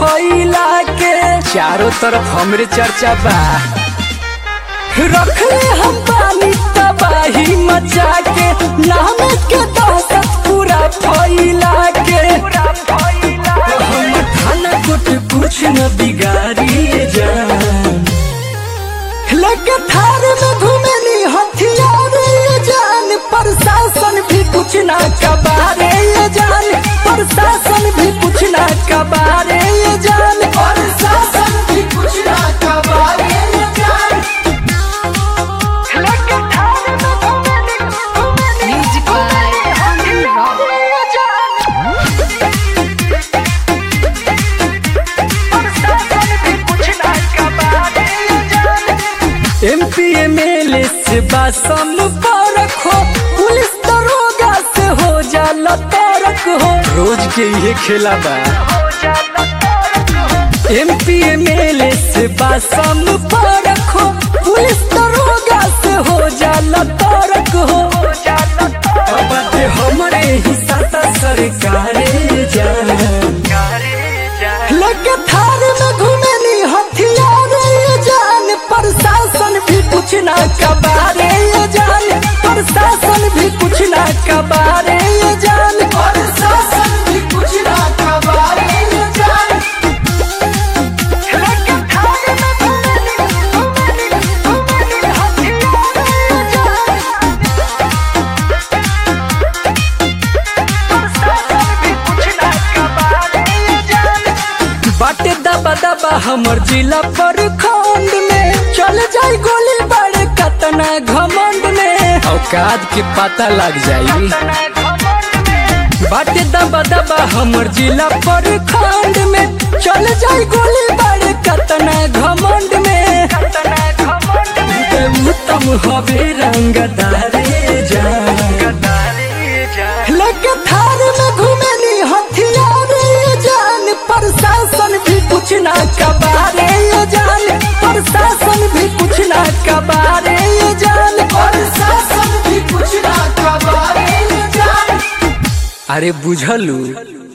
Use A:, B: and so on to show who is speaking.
A: फैला के चारों तरफ हमरे चर्चा बा। रखले हम पानी तबाही मचा के नाम के दहशत पूरा फैला के हम थाना कोट कुछ न बिगाड़िए जान लेके थार में घूमेली हथियार ये जान प्रशासन भी कुछ ना कबारे ये जान प्रशासन भी कुछ ना कबारे ये जान प्रशासन भी कुछ ना कबारे ये जान लेके थार में घूमेली
B: Music by Andrew Rock.
A: ये जान प्रशासन भी कुछ ना कबारे ये जान एमपी एमएलए से बासम पारक हो पुलिस दरोगा से हो जाला तारक हो रोज के ये खेला बा। एमपी एमएलए से बासम पारक हो पुलिस दरोगा से हो जाला तारक हो अब ते हमरे ही साता सरकारे जान लगे थार में घूमेली हथियार ये जान प्रशासन भी कुछ ना कबारे ये जान प्रशासन भी कुछ ना कबारे ये जान प्रशासन भी कुछ ना कबारे ये जान लगे थार में घूमेली हथियार ये जान प्रशासन भी कुछ ना कबारे ये जान बाटे दबा दबा हमर जिला पर खंड में चल जाई गोली बड़े कतना घमंड में औकात के पता लग जाई। बाटे दबा दबा हमर जिला पर खंड में चल जाई गोली बड़े कतना घमंड में उत्तम हवे रंगदारे जान लेके थार में घूमेली हथियार ये जान प्रशासन भी कुछ ना कबारे ये जान प्रशासन भी कुछ ना कबारे ये जान प्रशासन भी कुछ ना कबारे ये जान अरे बुझलू।